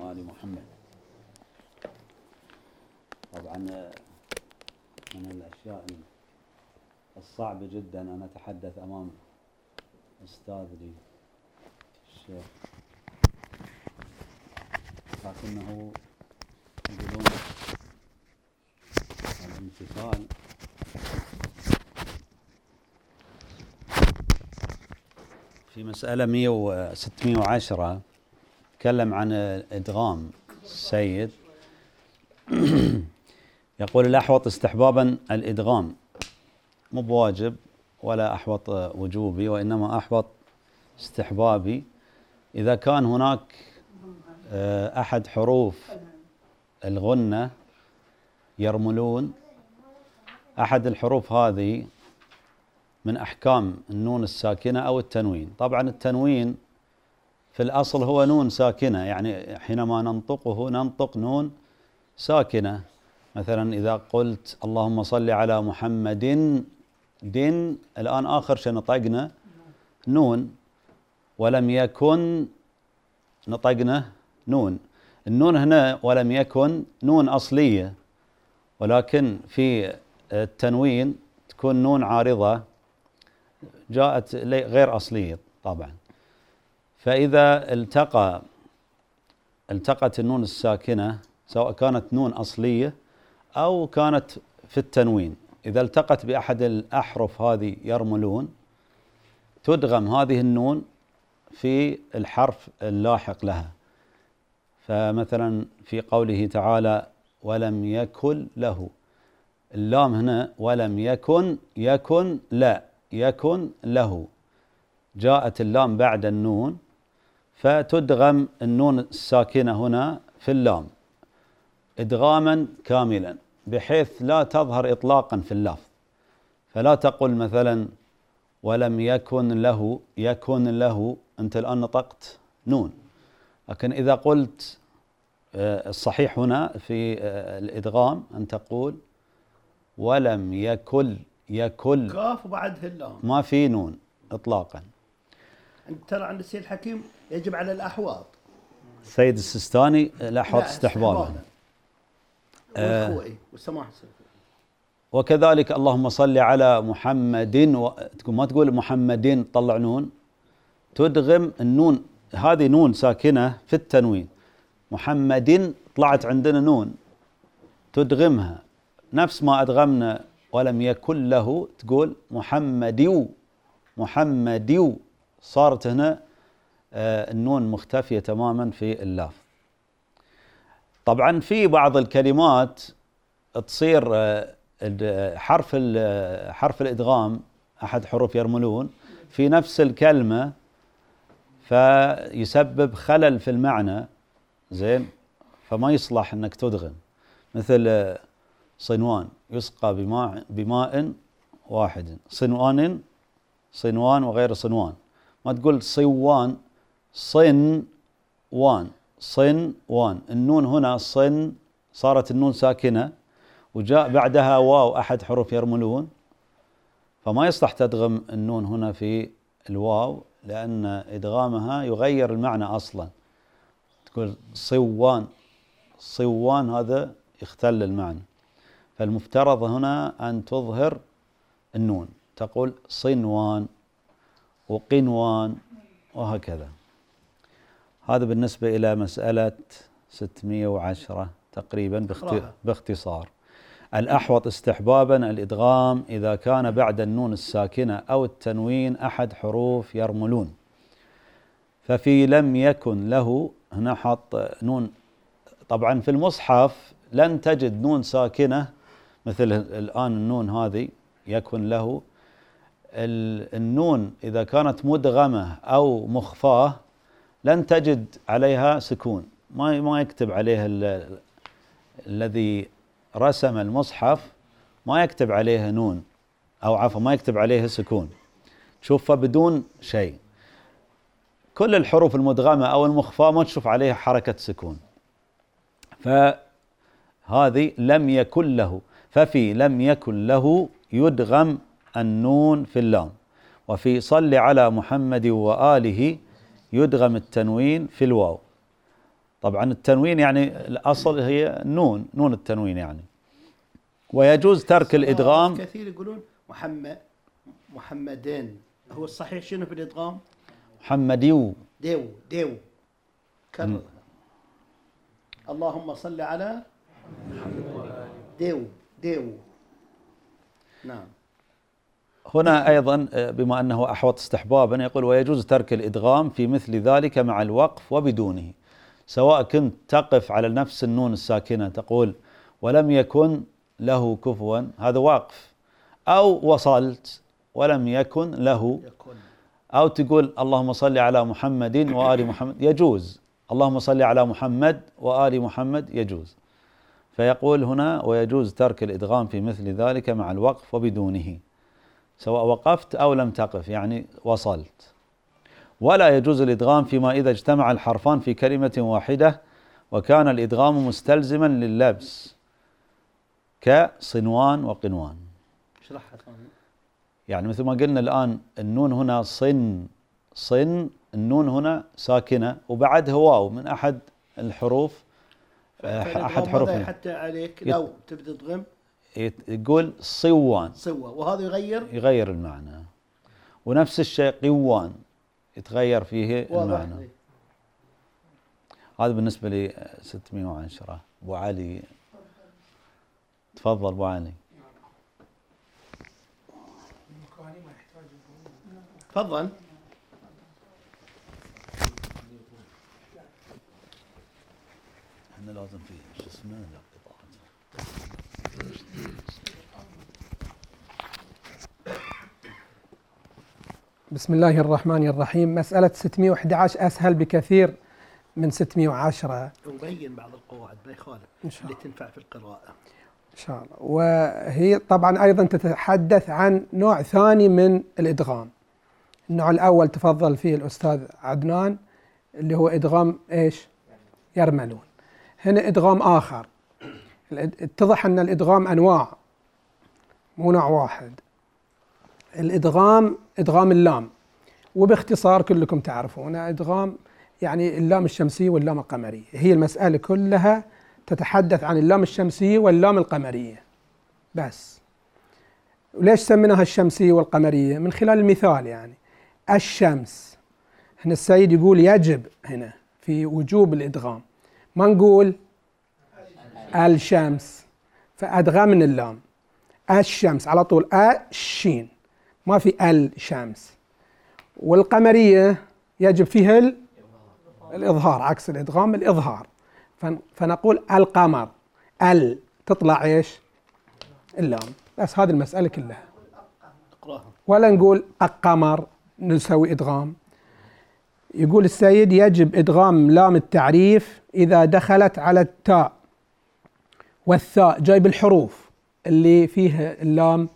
وآل محمد. طبعا من الأشياء الصعبة جدا أن أتحدث أمام أستاذ لي الشيخ، لكنه يقولون الامتثال في مسألة 610 تكلم عن إدغام السيد. يقول الأحوط استحبابا الإدغام، مو بواجب ولا أحوط وجوبي، وإنما أحوط استحبابي إذا كان هناك أحد حروف الغنة يرملون. أحد الحروف هذه من أحكام النون الساكنة أو التنوين. طبعا التنوين في الأصل هو نون ساكنة، يعني حينما ننطقه ننطق نون ساكنة. مثلا إذا قلت اللهم صل على محمد دين، الآن آخر شيء نطقنا نون، ولم يكن نطقنا نون. النون هنا ولم يكن نون أصلية، ولكن في التنوين تكون نون عارضة جاءت غير أصلية طبعا. فإذا التقت النون الساكنة سواء كانت نون أصلية أو كانت في التنوين، إذا التقت بأحد الأحرف هذه يرملون، تدغم هذه النون في الحرف اللاحق لها. فمثلا في قوله تعالى ولم يكن له، اللام هنا ولم يكن لا يكن له، جاءت اللام بعد النون، فتدغم النون الساكنة هنا في اللام إدغاما كاملا بحيث لا تظهر إطلاقا في اللفظ. فلا تقل مثلا ولم يكن له، أنت الآن نطقت نون. لكن إذا قلت الصحيح هنا في الإدغام أن تقول ولم يكن كاف وبعدها اللام، ما في نون إطلاقا. ترى عند السيد الحكيم يجب على الأحواض. السيد السيستاني الأحوط استحبابا. والسماح وكذلك اللهم صل على محمد، ما تقول محمدين طلع نون، تدغم النون، هذه نون ساكنة في التنوين. محمد طلعت عندنا نون تدغمها، نفس ما أدغمنا ولم يكن له، تقول محمد، صارت هنا النون مختفية تماما في اللفظ. طبعا في بعض الكلمات تصير حرف الإدغام أحد حروف يرملون في نفس الكلمة، فيسبب خلل في المعنى، زين، فما يصلح أنك تدغم. مثل صنوان، يسقى بماء واحد، صنوان وغير صنوان. ما تقول صنوان، النون هنا صارت النون ساكنة وجاء بعدها واو أحد حروف يرملون، فما يصلح تدغم النون هنا في الواو، لأن إدغامها يغير المعنى أصلا. تقول صوان، هذا يختل المعنى. فالمفترض هنا أن تظهر النون، تقول صنوان وقنوان وهكذا. هذا بالنسبة إلى مسألة 610 تقريبا باختصار. الأحوط استحبابا الإدغام إذا كان بعد النون الساكنة أو التنوين أحد حروف يرملون. ففي لم يكن له، هنا حط نون. طبعا في المصحف لن تجد نون ساكنة مثل الآن النون هذه يكن له. النون إذا كانت مدغمة أو مخفاة لن تجد عليها سكون، ما يكتب عليها الذي رسم المصحف، ما يكتب عليها نون، أو عفوا ما يكتب عليها سكون، تشوفها بدون شيء. كل الحروف المدغمة أو المخفاة ما تشوف عليها حركة سكون. فهذه لم يكن له، ففي لم يكن له يدغم النون في اللام. وفي صل على محمد وآله يدغم التنوين في الواو. طبعا التنوين يعني الأصل هي نون التنوين يعني. ويجوز ترك الإدغام. كثير يقولون محمدين، هو الصحيح شنو في الإدغام؟ محمديو. ديو كرر. اللهم صل على ديو. نعم. هنا أيضا بما أنه أحوط استحبابا يقول ويجوز ترك الإدغام في مثل ذلك مع الوقف وبدونه، سواء كنت تقف على نفس النون الساكنة تقول ولم يكن له كفوا، هذا واقف، أو وصلت ولم يكن له، أو تقول اللهم صل على محمد وآل محمد، يجوز. اللهم صل على محمد وآل محمد يجوز. فيقول هنا ويجوز ترك الإدغام في مثل ذلك مع الوقف وبدونه، سواء وقفت أو لم تقف يعني وصلت. ولا يجوز الإدغام فيما إذا اجتمع الحرفان في كلمة واحدة وكان الإدغام مستلزما لللبس كصنوان وقنوان. يعني مثل ما قلنا الآن النون هنا صن، النون هنا ساكنة وبعدها واو من أحد الحروف، أحد حروف. حتى عليك لو تبدأ تضغم يقول صوان، وهذا يغير المعنى. ونفس الشيء قوان يتغير فيه المعنى. هذا بالنسبة لي 610. أبو علي تفضل. أبو علي تفضل. احنا لازم فيه شو اسمه بسم الله الرحمن الرحيم. مسألة 611 أسهل بكثير من 610. وبين بعض القواعد ما يخالف اللي تنفع في القراءة إن شاء الله. وهي طبعا أيضا تتحدث عن نوع ثاني من الإدغام. النوع الأول تفضل فيه الأستاذ عدنان اللي هو إدغام إيش؟ يرملون. هنا إدغام آخر. اتضح أن الإدغام أنواع مو نوع واحد. الإدغام إدغام اللام، وباختصار كلكم تعرفون إدغام يعني اللام الشمسية واللام القمرية. هي المسألة كلها تتحدث عن اللام الشمسية واللام القمرية بس. وليش سميناها الشمسية والقمرية؟ من خلال المثال. يعني الشمس، هنا السيد يقول يجب هنا في وجوب الإدغام، ما نقول الشمس فأدغمنا اللام. الشمس على طول الشين، ما في الشمس. والقمرية يجب فيها الإظهار، عكس الإدغام الإظهار. فنقول القمر، تطلع إيش؟ اللام. بس هذه المسألة كلها. ولا نقول القمر نسوي إدغام. يقول السيد يجب إدغام لام التعريف إذا دخلت على التاء والثاء، جايب الحروف اللي فيها اللام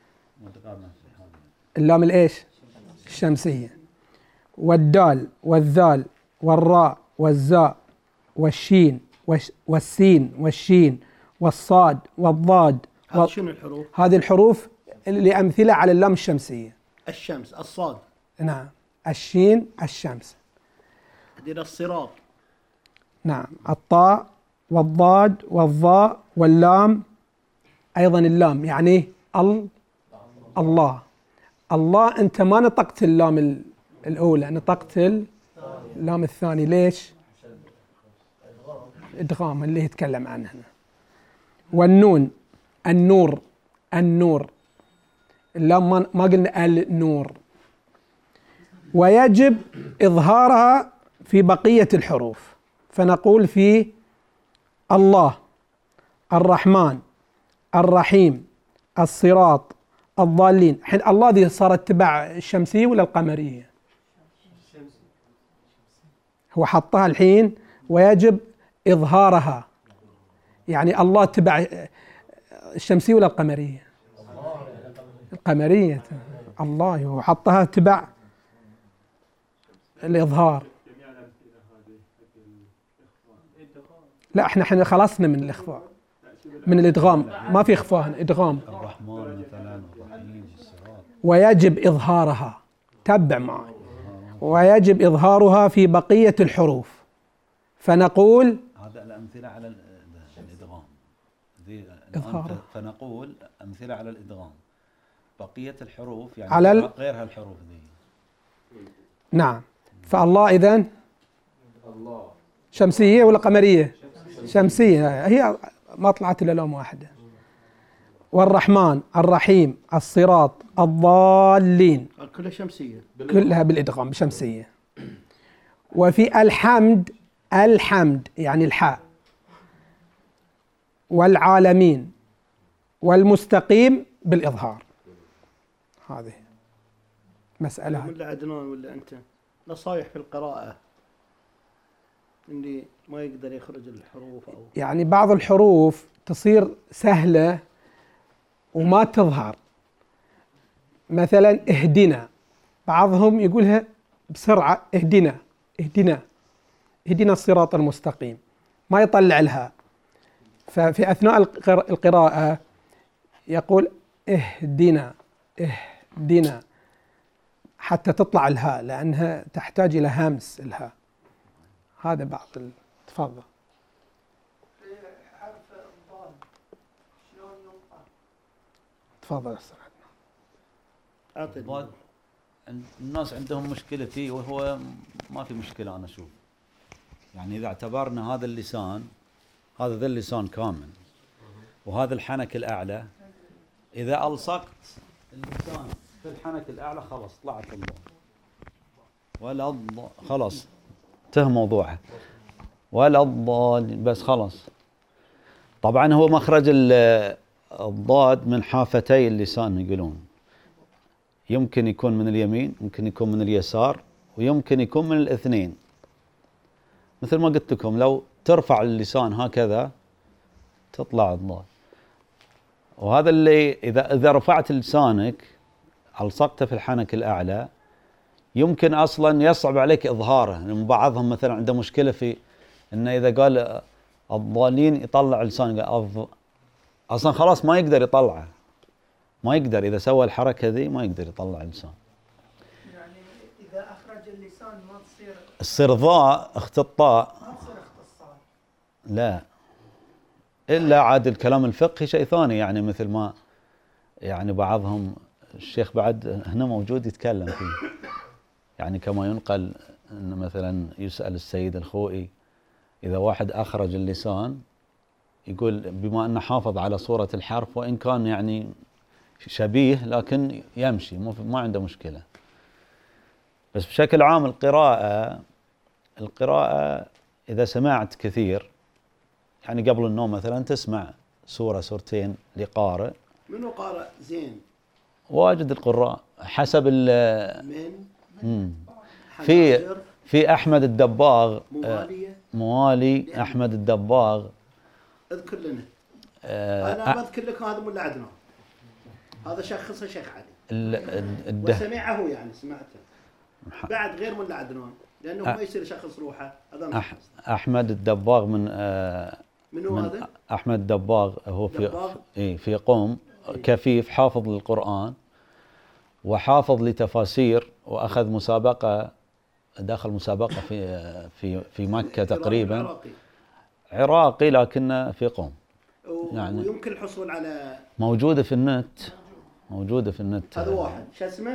الإيش؟ الشمسية، والدال والذال والراء والزاء والشين والسين والشين والصاد والضاد. هذه شنو الحروف؟ هذه الحروف اللي أمثلة على اللام الشمسية. الشمس، الصاد، نعم، الشين، الشمس. هذه الصراط، نعم، الطاء والضاد والضاء واللام. أيضا اللام يعني الله. الله أنت ما نطقت اللام الأولى، نطقت اللام الثاني. ليش؟ إدغام اللي يتكلم عنه هنا. والنون، النور، اللام ما قلنا النور. ويجب إظهارها في بقية الحروف، فنقول في الله، الرحمن، الرحيم، الصراط، الضالين. الحين الله ذي صارت تبع الشمسية ولا القمرية؟ هو حطها الحين ويجب إظهارها. يعني الله تبع الشمسية ولا القمرية؟ القمرية. الله هو حطها تبع الإظهار. لا احنا خلصنا من الإخفاء، من الإدغام، ما في إخفاء هنا، إدغام. الرحمن مثلا، الرحيم، الصراط. ويجب إظهارها، تبع معي. ويجب إظهارها في بقية الحروف، فنقول هذا الأمثلة على الإدغام ذي إظهار. فنقول أمثلة على الإدغام. بقية الحروف يعني على غير هالحروف ذي. نعم. فالله إذن الله شمسية ولا قمرية؟ شمسية، هي ما طلعت إلا لون واحدة. والرحمن، الرحيم، الصراط، الضالين، كلها شمسيه. كلها بالإدغام بشمسية. وفي الحمد، الحمد يعني الحاء، والعالمين، والمستقيم بالإظهار. هذه مسألة. ولا عدنان ولا انت نصايح في القراءه اللي ما يقدر يخرج الحروف او يعني بعض الحروف تصير سهلة وما تظهر، مثلا اهدنا، بعضهم يقولها بسرعة اهدنا اهدنا اهدنا الصراط المستقيم، ما يطلع الهاء. ففي أثناء القراءة يقول اهدنا اهدنا حتى تطلع الهاء، لأنها تحتاج إلى همس الهاء. هذا بعض تفضل. تفضل أستاذ. اعطي. الناس عندهم مشكلة فيه، وهو ما في مشكلة أنا أشوف. يعني إذا اعتبرنا هذا اللسان، هذا ذا اللسان كامل، وهذا الحنك الأعلى، إذا ألصقت اللسان في الحنك الأعلى خلاص طلعت الله، ولا خلاص انتهى موضوعها، ولا الضاد بس خلاص. طبعا هو مخرج الضاد من حافتي اللسان يقولون، يمكن يكون من اليمين، يمكن يكون من اليسار، ويمكن يكون من الاثنين. مثل ما قلت لكم لو ترفع اللسان هكذا تطلع الضاد. وهذا اللي إذا رفعت لسانك ألصقته في الحنك الأعلى يمكن أصلا يصعب عليك إظهاره. يعني بعضهم مثلا عنده مشكلة في إنه إذا قال الضالين يطلع لسانه، أصلا خلاص ما يقدر يطلعه، ما يقدر إذا سوى الحركة ذي ما يقدر يطلع اللسان. يعني إذا أخرج اللسان ما تصير الصرضاء اخت الطاء ما تصير اختصار. لا، إلا عاد الكلام الفقهي شيء ثاني. يعني مثل ما يعني بعضهم الشيخ بعد هنا موجود يتكلم فيه، يعني كما ينقل أن مثلا يسأل السيد الخوئي إذا واحد أخرج اللسان يقول بما أنه حافظ على صورة الحرف وإن كان يعني شبيه لكن يمشي ما عنده مشكلة. بس بشكل عام القراءة إذا سمعت كثير، يعني قبل النوم مثلا تسمع سورة سورتين لقارئ. منو قارئ زين؟ واجد القراء حسب من في أحمد الدباغ، موالية أحمد الدباغ. اذكر لنا. انا بذكر لك هذا ملا عدنان، هذا شخصه شيخ علي وسمعه، يعني سمعته بعد غير ملا عدنان لانه ما يصير يشخص روحه. هذا احمد الدباغ منو هذا؟ احمد الدباغ هو في قم، كفيف حافظ للقرآن وحافظ لتفاسير، واخذ مسابقة، داخل مسابقة في مكة تقريبا، عراقي لكنه في قم. يعني ويمكن الحصول على موجودة في النت. هذا واحد شو اسمه؟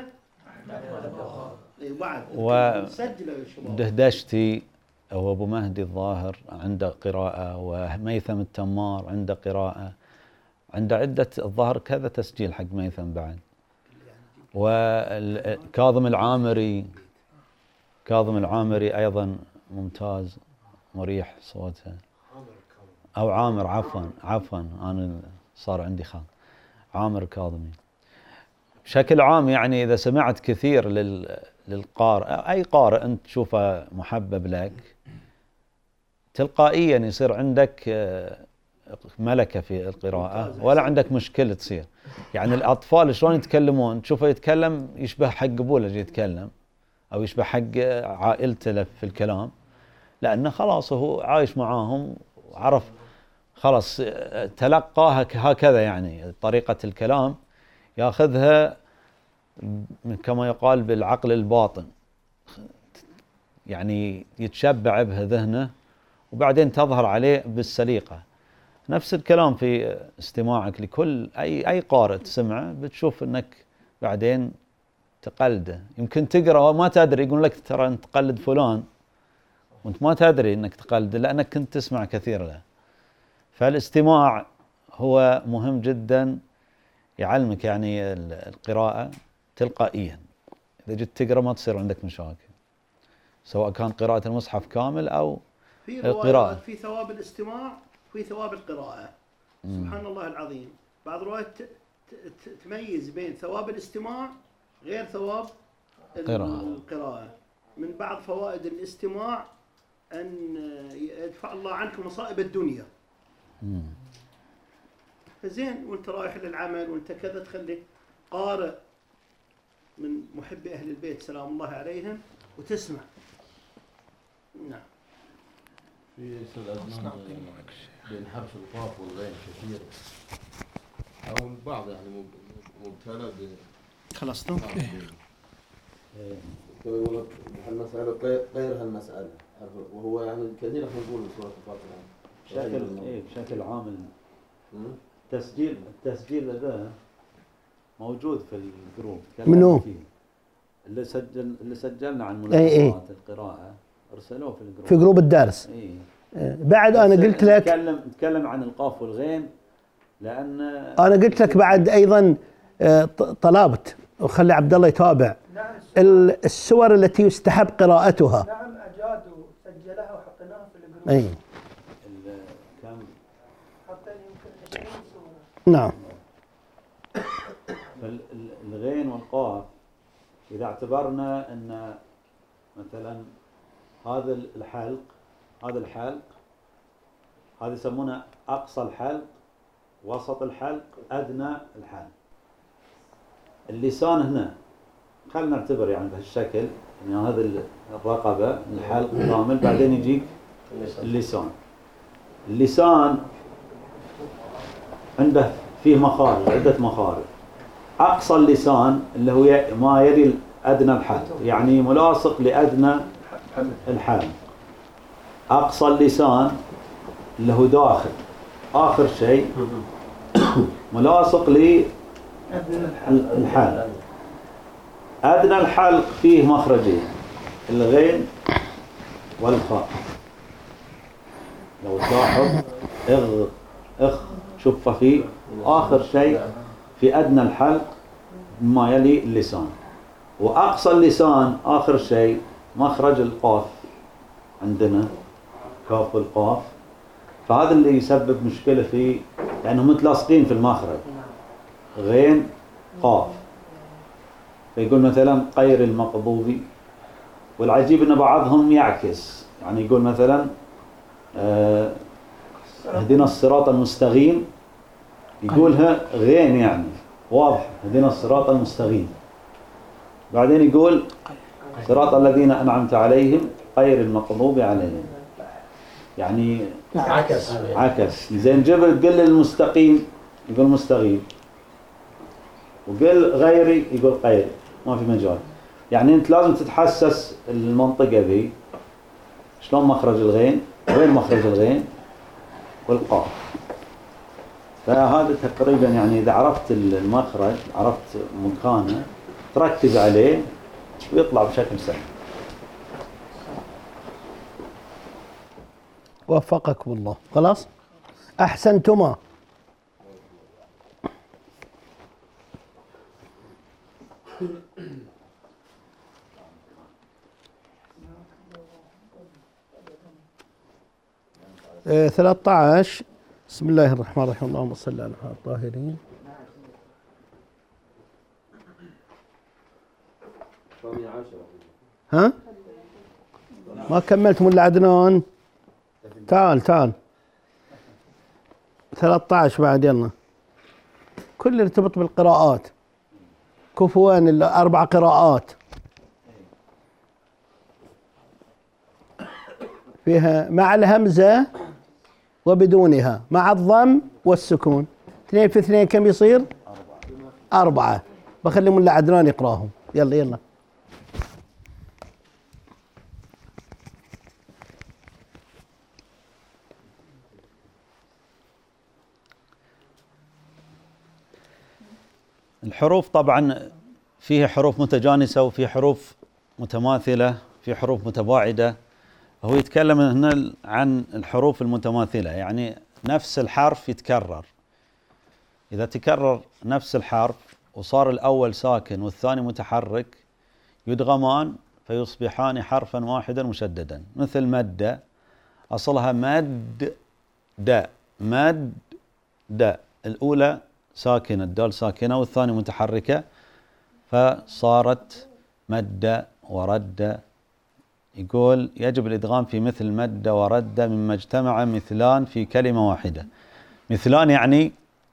بعد سجله يا شباب. دهدشتي هو ابو مهدي الظاهر عنده قراءة، وميثم التمار عنده قراءة، عنده عدة الظاهر كذا تسجيل حق ميثم بعد. وكاظم العامري أيضا ممتاز مريح صوته، أو عامر، عفوا أنا صار عندي خط، عامر كاظمي. بشكل عام يعني إذا سمعت كثير للقارئ، أي قارئ أنت تشوفه محبب لك، تلقائيا يصير عندك ملكة في القراءة، ولا عندك مشكلة تصير. يعني الأطفال شلون يتكلمون، تشوفه يتكلم يشبه حق أبوه اللي يتكلم، أو يشبه حق عائلته في الكلام، لأنه خلاص هو عايش معاهم وعرف خلاص، تلقاها هكذا. يعني طريقة الكلام ياخذها كما يقال بالعقل الباطن، يعني يتشبع بها ذهنه وبعدين تظهر عليه بالسليقة. نفس الكلام في استماعك لكل أي قارئ تسمعه، بتشوف أنك بعدين تقلده. يمكن تقرأ وما تدري، يقول لك ترى أنت تقلد فلان وأنت ما تدري أنك تقلده لأنك كنت تسمع كثير له. فالاستماع هو مهم جدا، يعلمك يعني القراءة تلقائيا. إذا جيت تقرأ ما تصير عندك مشاكل، سواء كان قراءة المصحف كامل أو في القراءة. في ثواب الاستماع وفي ثواب القراءة. سبحان الله العظيم. بعض الروايات تميز بين ثواب الاستماع غير ثواب القراءة. من بعض فوائد الاستماع أن يدفع الله عنك مصائب الدنيا. فزين وانت رايح للعمل وانت كذا تخلي قارئ من محبي أهل البيت سلام الله عليهم وتسمع. نعم. في أزمان بين حرف القاف والغين كثير، أو البعض يعني مبتلى خلصتم؟ يقول لك المسألة غير هالمسألة، وهو يعني كثير احنا نقول سورة الفاتحة بشكل عام. التسجيل ذا موجود في الجروب. منو؟ اللي سجلنا عن ملاحظات القراءة ارسلوه في الجروب، في جروب الدرس. بعد انا قلت لك نتكلم عن القاف والغين، لان انا قلت لك بعد ايضا طلبت وخلي عبد الله يتابع السور التي يستحب قراءتها. نعم اجادوا سجلها وحطيناها في الجروب. اي كم حطينا يمكن 20 سورة. نعم. الغين والقاف اذا اعتبرنا ان مثلا هذا الحلق هذا يسمونه اقصى الحلق، وسط الحلق، ادنى الحلق. اللسان هنا خلينا نعتبر يعني بهالشكل، يعني هذا الرقبة الحلق كامل، بعدين يجيك اللسان عنده فيه مخارج، عدة مخارج. أقصى اللسان اللي هو ما يلي أدنى الحلق، يعني ملاصق لأدنى الحلق. أقصى اللسان اللي هو داخل آخر شيء ملاصق للحلق. أدنى الحلق فيه مخرجين، الغين والخاء. لو تلاحظ شوف فيه آخر شيء في أدنى الحلق ما يلي اللسان، وأقصى اللسان آخر شيء مخرج القاف عندنا، كاف والقاف. فهذا اللي يسبب مشكلة فيه، لأنهم متلاصقين في المخرج، غين قاف. فيقول مثلا غير المغضوب، والعجيب أن بعضهم يعكس، يعني يقول مثلا اهدنا الصراط المستقيم، يقولها غين يعني واضح، اهدنا الصراط المستقيم، بعدين يقول صراط الذين أنعمت عليهم غير المغضوب عليهم، يعني عكس. زين قل المستقيم يقول مستقيم، وقل غيري يقول غيري، ما في مجال. يعني انت لازم تتحسس المنطقة ذي، شلون مخرج الغين، وين مخرج الغين والقاف. فهذا تقريبا يعني إذا عرفت المخرج، عرفت مكانه، تركز عليه ويطلع بشكل سهل. وفقكم الله. خلاص أحسنتما. آه 13. بسم الله الرحمن الرحيم. اللهم صل على الطاهرين. ها ما كملتم ولا عدنان؟ تعال 13 بعد. يلا كل يرتبط بالقراءات، كفوان الأربع قراءات فيها مع الهمزة وبدونها، مع الضم والسكون. 2 في 2 كم يصير؟ 4. بخلي ملا عدنان يقراهم. يلا الحروف طبعا فيه حروف متجانسة وفي حروف متماثلة، في حروف متباعدة. هو يتكلم هنا عن الحروف المتماثلة، يعني نفس الحرف يتكرر. إذا تكرر نفس الحرف وصار الأول ساكن والثاني متحرك يدغمان فيصبحان حرفا واحدا مشددا، مثل مد، أصلها مد دا، مد دا، الأولى ساكنة الدال ساكنة والثانية متحركة فصارت مد ورد. يقول يجب الإدغام في مثل مد ورد مما اجتمع مثلان في كلمة واحدة. مثلان يعني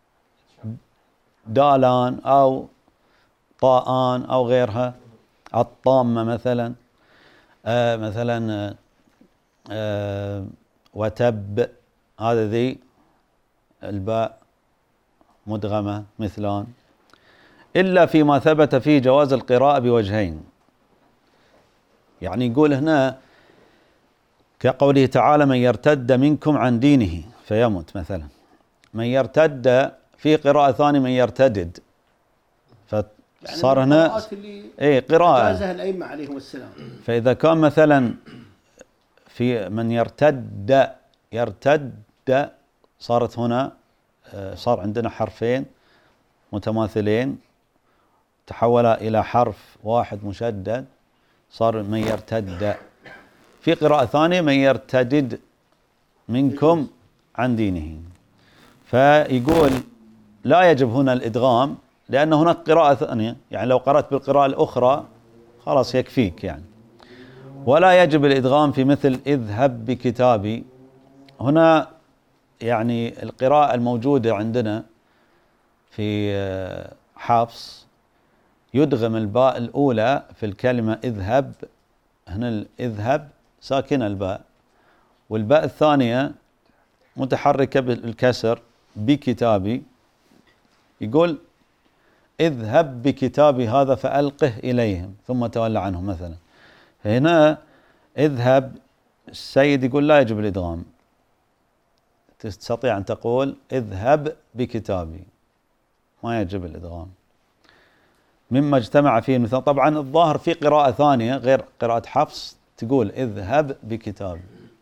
دالان أو طاءان أو غيرها، الطامة مثلا، وتب، هذا ذي الباء مدغمة مثلان، إلا فيما ثبت فيه جواز القراءة بوجهين. يعني يقول هنا كقوله تعالى من يرتد منكم عن دينه فيمت مثلا، من يرتد، في قراءة ثانية من يرتدد، فصار يعني هنا قراءة جازها الأئمة عليهم السلام. فإذا كان مثلا في من يرتد صارت هنا صار عندنا حرفين متماثلين تحولا إلى حرف واحد مشدد صار من يرتد. في قراءة ثانية من يرتدد منكم عن دينه. فيقول لا يجب هنا الإدغام لأن هناك قراءة ثانية، يعني لو قرأت بالقراءة الأخرى خلاص يكفيك يعني. ولا يجب الإدغام في مثل اذهب بكتابي. هنا يعني القراءة الموجودة عندنا في حفص يدغم الباء الأولى في الكلمة اذهب، هنا اذهب ساكنة الباء، والباء الثانية متحركة بالكسر بكتابي. يقول اذهب بكتابي هذا فألقه إليهم ثم تولى عنهم مثلا. هنا اذهب السيد يقول لا يجب الإدغام، تستطيع أن تقول اذهب بكتابي، ما يجب الإدغام. مما اجتمع فيه المثال، طبعا الظاهر في قراءة ثانية غير قراءة حفص تقول اذهب بكتابي.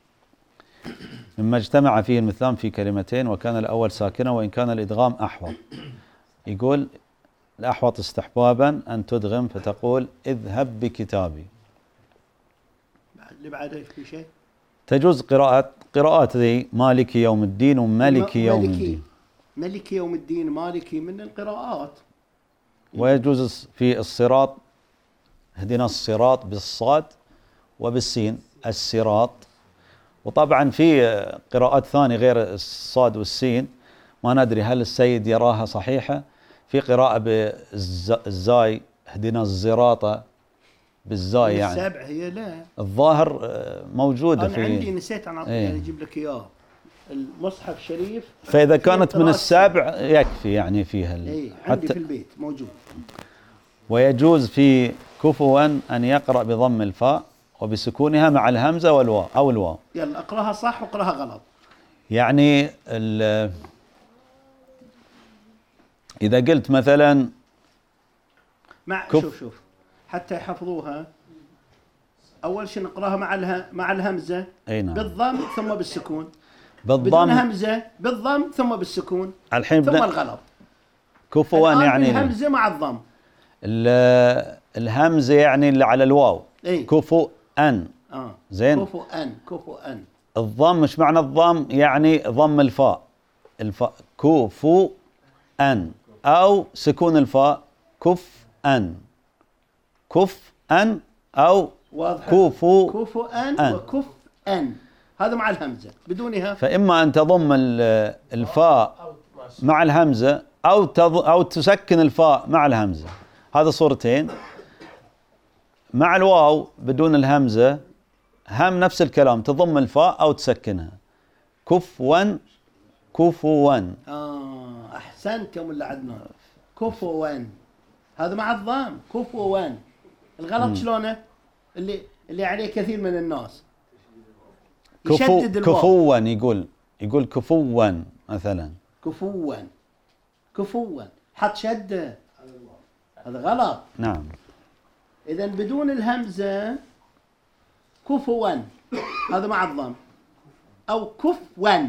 مما اجتمع فيه المثلان في كلمتين وكان الأول ساكنة وإن كان الإدغام أحوط. يقول الأحوط استحبابا أن تدغم فتقول اذهب بكتابي. اللي بعده في شيء تجوز قراءات ذي مالك يوم الدين وملك يوم الدين. ملك يوم الدين مالكي من القراءات. ويجوز في الصراط اهدنا الصراط بالصاد وبالسين الصراط. وطبعا في قراءات ثانية غير الصاد والسين ما ندري هل السيد يراها صحيحة. في قراءة بالزاي اهدنا الزراطة بالزاي، يعني السبع هي لا الظاهر موجودة. أنا عندي نسيت أنا يعني أجيب لك إياه المصحف الشريف. فإذا كانت من السبع يكفي يعني فيها عندي في البيت موجود. ويجوز في كفوا أن يقرأ بضم الفاء وبسكونها مع الهمزة والواو أو الواو. يلا اقراها صح واقراها غلط. يعني إذا قلت مثلا شوف حتى يحفظوها أول شيء نقراها مع الهمزة نعم. بالضم ثم بالسكون، بالضم بدون همزة بالضم ثم بالسكون الحين ثم الغلط. كفوا يعني الهمزة مع الضم. الهمزة يعني اللي على الواو. كفوا أن. زين. كفوا أن. الضم مش معنى الضم؟ يعني ضم الفاء كفوا أن، أو سكون الفاء كف أن، كف أن أو كفوا أن وكف أن، هذا مع الهمزة بدونها. فإما أن تضم الفاء مع الهمزة أو تسكن الفاء مع الهمزة، هذا صورتين. مع الواو بدون الهمزة هم نفس الكلام، تضم الفاء أو تسكنها. كفوا كفوا. أحسنت يا ملا عدنان. كفوا هذا مع الضم كفوا. الغلط شلونه؟ اللي عليه كثير من الناس يشدد الواو. كفوا يقول كفوا مثلا. كفوا حط شدة هذا غلط. نعم. إذا بدون الهمزة كفوا، هذا مع الضم، أو كفوا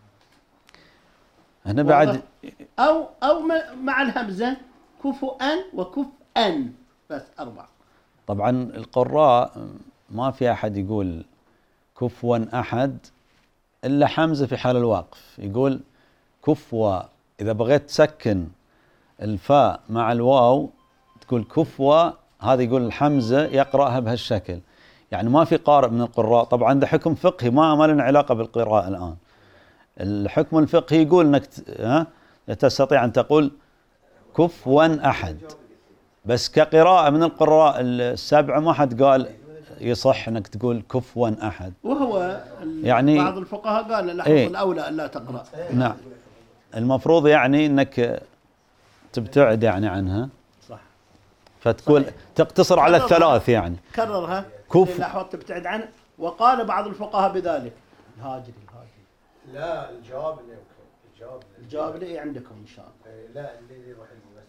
هنا بعد أو مع الهمزة كفوا وكفءا، بس 4. طبعا القراء ما في أحد يقول كفوا أحد إلا حمزة في حال الوقف، يقول كفوا. إذا بغيت تسكن الفاء مع الواو تقول كفوا، هذا يقول الحمزة يقرأها بهالشكل. يعني ما في قارئ من القراء، طبعا ده حكم فقهي ما لنا علاقة بالقراءة الآن. الحكم الفقهي يقول أنك تستطيع أن تقول كفوا أحد، بس كقراءة من القراء السبعة ما حد قال يصح أنك تقول كفوا أحد. وهو يعني بعض الفقهاء قال الأحوط الأولى أن لا تقرأ. نعم، المفروض يعني أنك تبتعد يعني عنها، صح، فتقول صحيح. تقتصر على الثلاث يعني. كررها كف. الأحوط تبتعد عنه. وقال بعض الفقهاء بذلك. الهاجري لا، الجواب اللي عندكم إن شاء الله. لا، اللي يروح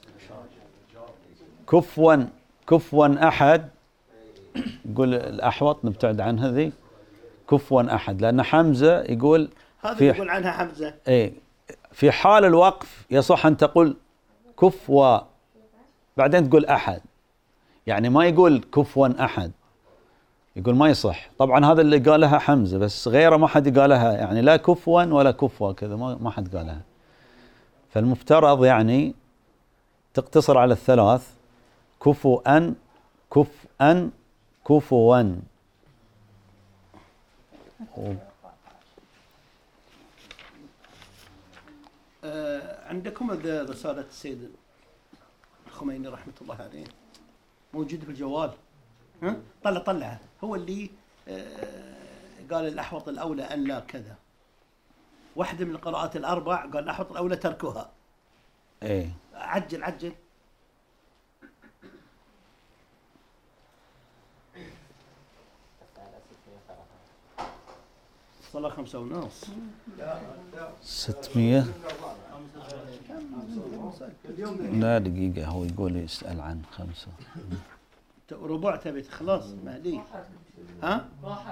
كفوا أحد، يقول الأحوط نبتعد عن هذه كفوا أحد، لأن حمزة يقول هذا يقول عنها حمزة. إيه، في حال الوقف يصح أن تقول كفوا بعدين تقول أحد، يعني ما يقول كفوا أحد، يقول ما يصح. طبعا هذا اللي قالها حمزة، بس غيره ما حد قالها، يعني لا كفوا ولا كفوا كذا ما حد قالها. فالمفترض يعني تقتصر على الثلاث، كفوا كفءا كفوا. عندكم رسالة السيد الخميني رحمة الله عليه موجود في الجوال. ها؟ طلعها. هو اللي قال الأحوط الأولى أن لا كذا. واحدة من القراءات الأربع قال الأحوط الأولى تركها. إيه. عجل. صلاة 5:30. 600. لا دقيقة، هو يقول يسأل عن 5 ربع تبي خلاص مهدي. ها؟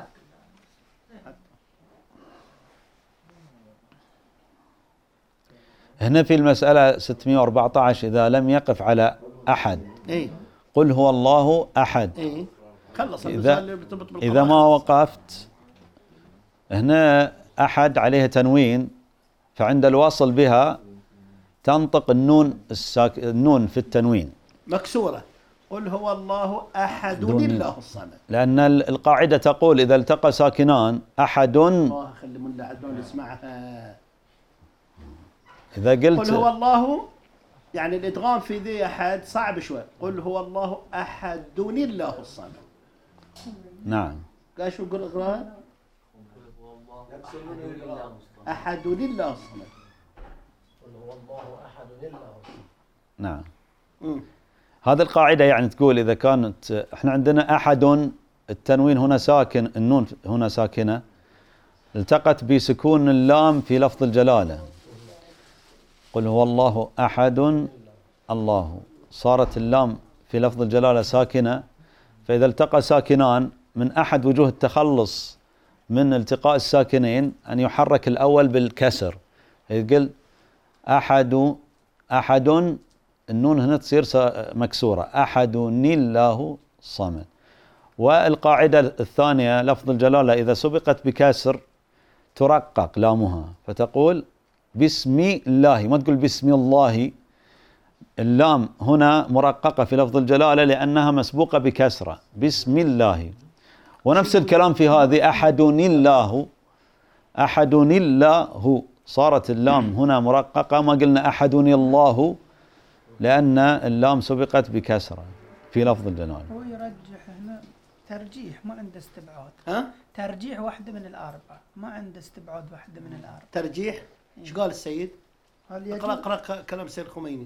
هنا في المسألة 614 إذا لم يقف على أحد قل هو الله أحد. خلص. إذا ما وقفت هنا أحد عليها تنوين، فعند الوصل بها تنطق النون في التنوين مكسورة. قل هو الله أحد لله الصمد، لأن القاعدة تقول إذا التقى ساكنان أحد. الله خلي ملا عدنان يسمعها. إذا قلت قل هو الله، يعني الإدغام في ذي أحد صعب شوي. قل هو الله أحد لله الصمد. نعم. قال شو قل اقراها؟ أحد لله الصمد. قل هو الله أحد لله الصمد. نعم. هذه القاعدة يعني تقول إذا كانت احنا عندنا أحد التنوين هنا ساكن، النون هنا ساكنة، التقت بسكون اللام في لفظ الجلالة. قل هو الله أحد الله، صارت اللام في لفظ الجلالة ساكنة. فإذا التقى ساكنان من أحد وجوه التخلص من التقاء الساكنين أن يحرك الأول بالكسر. يقول أحد النون هنا تصير مكسورة، أحد الله صمد. والقاعدة الثانية لفظ الجلالة إذا سبقت بكسر ترقق لامها، فتقول بسم الله، ما تقول بسم الله. اللام هنا مرققة في لفظ الجلالة لأنها مسبوقة بكسرة، بسم الله. ونفس الكلام في هذه أحد الله، أحد الله، صارت اللام هنا مرققة، ما قلنا أحد الله لأن اللام سبقت بكسرة في لفظ الجلالة. هو يرجح هنا ترجيح، ما عنده استبعاد. ها؟ ترجيح واحدة من الأربعة، ما عنده استبعاد واحدة من الأربعة. ترجيح. ايش قال السيد؟ اقرأ كلام السيد الخميني.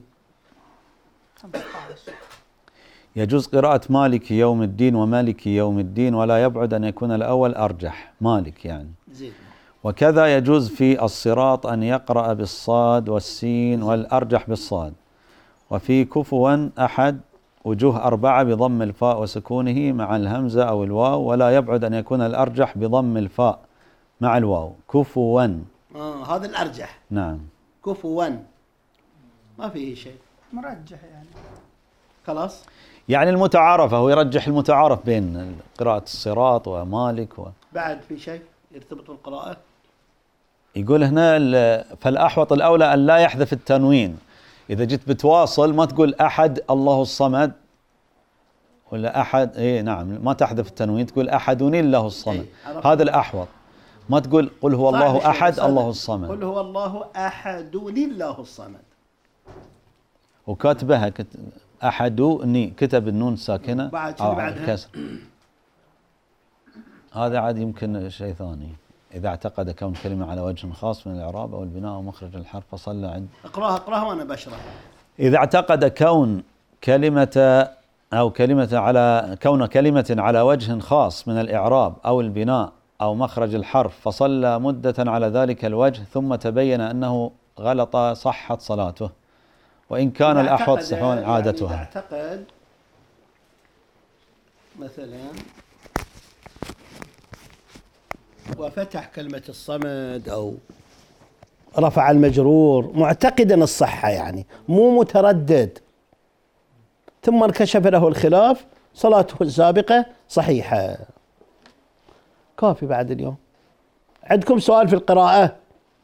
15. يجوز قراءة مالك يوم الدين ومالك يوم الدين، ولا يبعد أن يكون الأول أرجح، مالك يعني. زين. وكذا يجوز في الصراط أن يقرأ بالصاد والسين والأرجح بالصاد. وفي كفوا أحد وجوه 4 بضم الفاء وسكونه مع الهمزة أو الواو، ولا يبعد أن يكون الأرجح بضم الفاء مع الواو. كفوا. هذا الأرجح. نعم. كفوا ما فيه شيء، مرجح يعني. خلاص. يعني المتعارف، هو يرجح المتعارف بين قراءة الصراط ومالك بعد في شيء يرتبط بالقراءة؟ يقول هنا فالأحوط الأولى أن لا يحذف التنوين. إذا جيت بتواصل ما تقول أحد الله الصمد ولا أحد، نعم، ما تحذف التنوين، تقول أحد الله الصمد. هذا الأحوط. ما تقول قل هو الله أحد الله الصمد. قل هو الله أحد الله الصمد. وكاتبها أحدني، كتب النون ساكنة أو الكسر. هذا عاد يمكن شيء ثاني. إذا اعتقد كون كلمة على وجه خاص من الإعراب أو البناء أو مخرج الحرف فصلى عند. اقراها وأنا بشرح. إذا اعتقد كون كلمة على وجه خاص من الإعراب أو البناء أو مخرج الحرف فصلى مدة على ذلك الوجه ثم تبين أنه غلط صحت صلاته، وإن كان الأحوط صحون عادتها. إذا اعتقد مثلا وفتح كلمة الصمد أو رفع المجرور معتقدا الصحة، يعني مو متردد، ثم انكشف له الخلاف، صلاته السابقة صحيحة. كافي بعد اليوم. عندكم سؤال في القراءة؟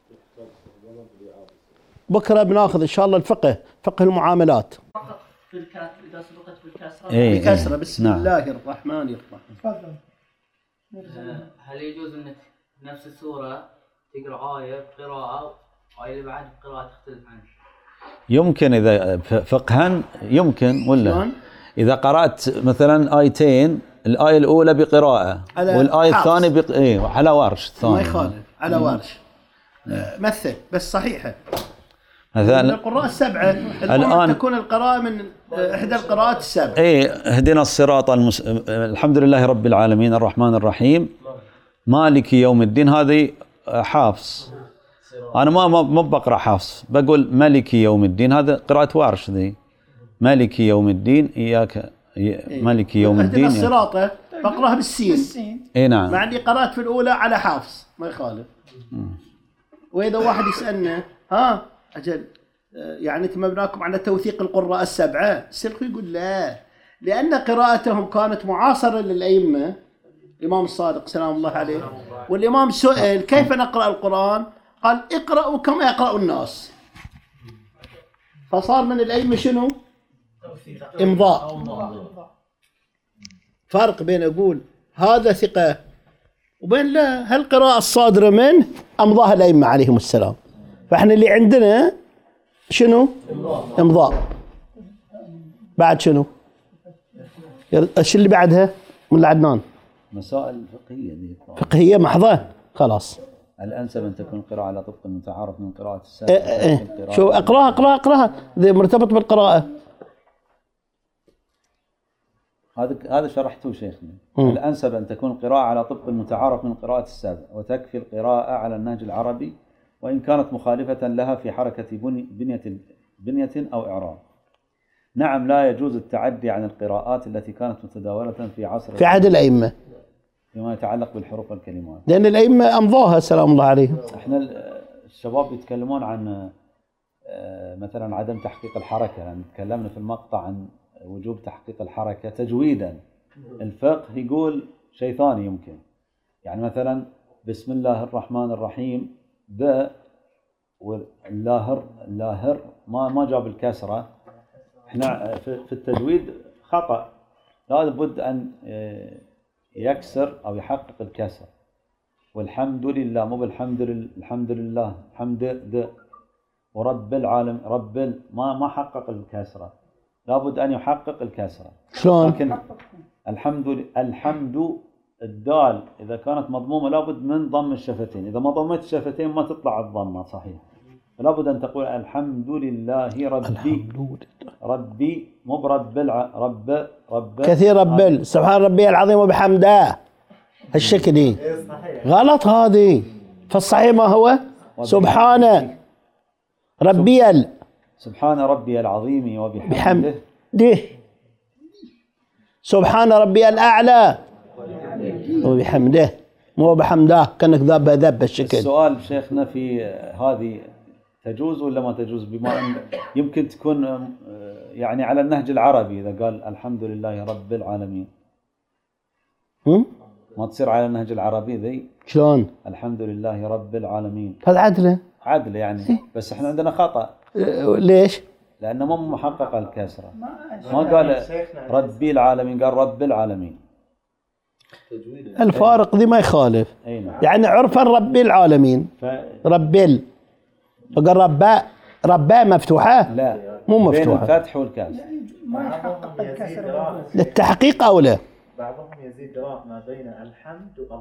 بكرة بناخذ إن شاء الله الفقه، فقه المعاملات. إذا سبقت بالكسرة. بكسرة. بسم الله الرحمن الرحيم. تفضل. هل يجوز انك نفس السورة تقرأ آية بقراءة وآية اللي بعد بقراءة تختلف عنه؟ يمكن إذا فقها يمكن، ولا إذا قرأت مثلا آيتين، الآية الأولى بقراءة والآية الثانية على ورش الثاني، ما يخالف على ورش. مثل بس صحيحة. مثلا القراءة السبعة الآن تكون القراءة من إحدى القراءات السبع. اهدنا الصراط الحمد لله رب العالمين الرحمن الرحيم مالك يوم الدين، هذه حافظ. أنا ما بقرأ حافظ، بقول مالك يوم الدين، هذا قراءة وارش ذي. مالك يوم الدين إياك مالك يوم الدين. اهدنا الصراط بقرأها بالسين. نعم. مع أني قرأت في الأولى على حافظ، ما يخالف. وإذا واحد يسألنا أجل يعني تمبناكم على توثيق القراء السبعة، السلخي يقول لا، لأن قراءتهم كانت معاصرة للأئمة. الإمام الصادق سلام الله عليه، والإمام سئل كيف نقرأ القرآن؟ قال اقرأوا كما يقرأ الناس. فصار من الأئمة شنو؟ إمضاء. فرق بين أقول هذا ثقة وبين لا، هالقراءة الصادرة منه أمضاها الأئمة عليهم السلام. فإحنا اللي عندنا شنو؟ إمضاء. بعد شنو؟ ايش اللي بعدها؟ من عدنان. مسائل فقهية دي. فقهية محضة. خلاص. الأنسب أن تكون القراءة على طبق المتعارف من قراءة السابق. شو اقراها ذي مرتبط بالقراءة. هذا شرحته شيخنا. الأنسب أن تكون القراءة على طبق المتعارف من قراءة السابق، وتكفي القراءة على النهج العربي وإن كانت مخالفة لها في حركة بنية أو إعراب. نعم، لا يجوز التعدي عن القراءات التي كانت متداولة في عهد الأئمة فيما يتعلق بالحروف والكلمات، لأن الأئمة أمضاها سلام الله عليهم. احنا الشباب يتكلمون عن مثلا عدم تحقيق الحركة، يعني تكلمنا في المقطع عن وجوب تحقيق الحركة تجويدا. الفقه يقول شيء ثاني يمكن، يعني مثلا بسم الله الرحمن الرحيم، ذا واللاهر ما جاب الكسرة. احنا في التجويد خطأ، لا بد أن يكسر أو يحقق الكسر. والحمد لله مو بالحمد الحمد لله، حمد ذا، ورب العالم رب ما حقق الكسرة، لا بد أن يحقق الكسرة. شلون؟ لكن الحمد الدال إذا كانت مضمومة لابد من ضم الشفتين، إذا ما ضمت الشفتين ما تطلع الضمة صحيح، فلابد أن تقول الحمد لله ربي مو برب رب كثير رب سبحان ربي العظيم وبحمده، هالشكل دي غلط هذه. فالصحيح ما هو؟ سبحان ربي سبحان ربي العظيم وبحمده. سبحان ربي الأعلى وبحمده، مو بحمده كأنك ذاب الشكل. السؤال شيخنا في هذه تجوز ولا ما تجوز، بما أن يمكن تكون يعني على النهج العربي، إذا قال الحمد لله رب العالمين ما تصير على النهج العربي ذي؟ شلون؟ الحمد لله رب العالمين هذا عدله يعني بس احنا عندنا خطأ. ليش؟ لأنه مو محقق الكسرة، ما قال ربي العالمين، قال رب العالمين. الفارق ذي ما يخالف. يعني عرفا ربي العالمين ربي، فقال رباء مفتوحة؟ لا مو مفتوحة، بين الفتح والكسر ما يحقق الكسر للتحقيق أو لا؟ بعضهم يزيد راء ما بين الحمد